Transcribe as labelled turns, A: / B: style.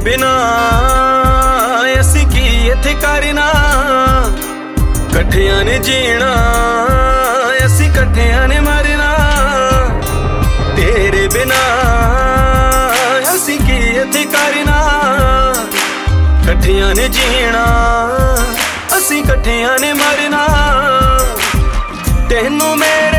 A: बिना असीं की इत्थे करना, कट्ठियां ने जीना असीं कट्ठियां ने मरना। तेरे बिना असीं की इत्थे करना, कट्ठियां ने जीना असीं कट्ठियां ने मरना। तेनू मेरे